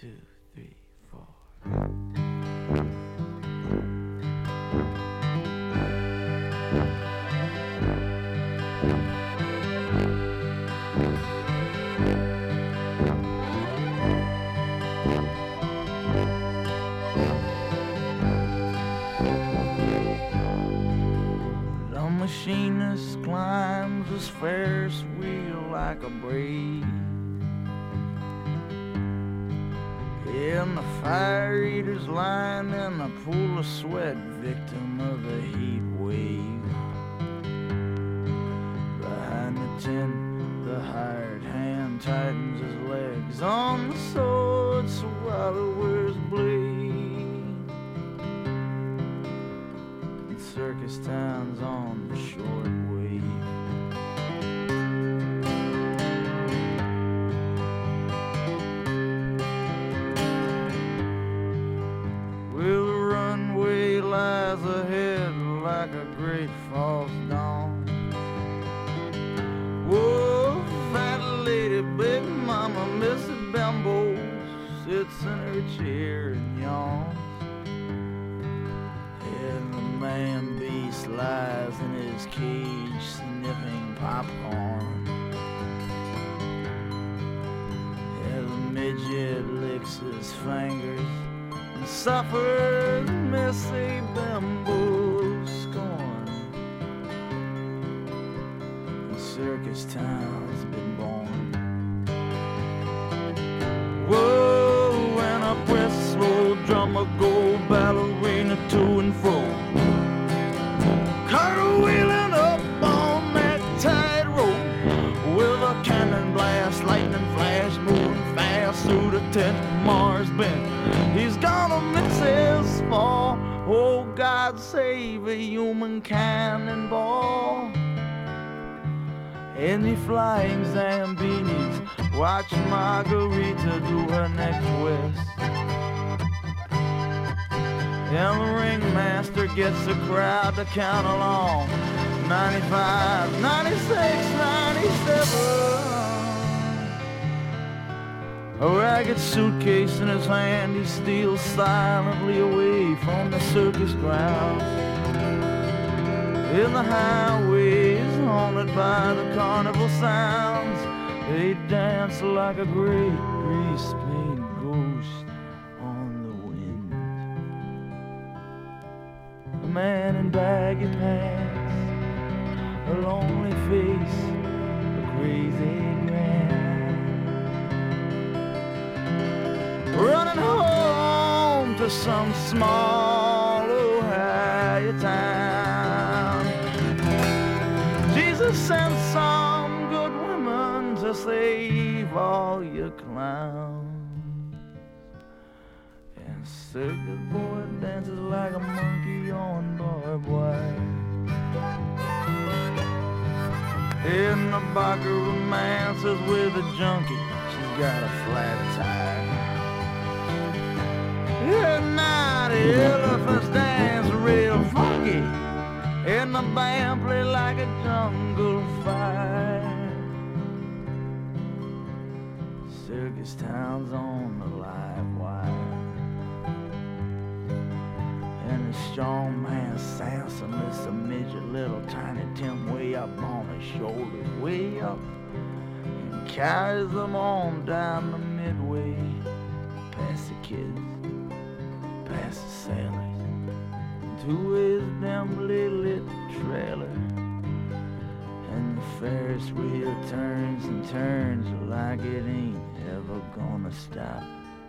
2, 3, 4. The machinist climbs his Ferris wheel like a breeze. And the fire eater's lying in a pool of sweat, victim of the heat wave. Behind the tent, the hired hand tightens his legs on the sword so Wallower's blade. And circus town's on the short wave. Well, the runway lies ahead like a great false dawn. Whoa, fat lady, big mama, Missy Bimbo sits in her chair and yawns. And the man beast lies in his cage sniffing popcorn. And the midget licks his fingers and suffers Missy Bimbo's scorn. And circus town's been born. Whoa, and a whistle drummer go ballerina to and fro, cartwheeling up on that tightrope with a cannon blast, lightning flash, moving fast through the tent. Mars bent, he's gonna miss his fall. Oh, God save a human cannonball. Any flying Zambinis watch Margarita do her next twist. And the ringmaster gets the crowd to count along. 95, 96, 97. A ragged suitcase in his hand, he steals silently away from the circus grounds. In the highways haunted by the carnival sounds, they dance like a great grease-paint ghost on the wind. A man in baggy pants, a lonely face, a crazy grin, running home to some small Ohio town. Jesus sent some good women to save all your clowns. And circus boy dances like a monkey on barbed wire. And the barker romances with a junkie, she's got a flat tire. At night the elephants dance real funky, and the band play like a jungle fire. Circus town's on the live wire. And the strong man Samson lifts a midget little tiny Tim way up on his shoulders, way up, and carries them on down the midway, past the kids, past the sailors, to his dimly lit trailer. And the Ferris wheel turns and turns like it ain't ever gonna stop.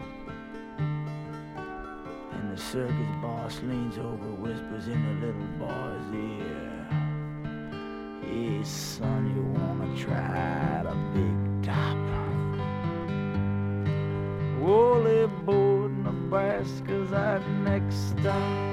And the circus boss leans over, whispers in the little boy's ear, "Hey son, you wanna try the big top? Woolly Board, Nebraska's our next stop."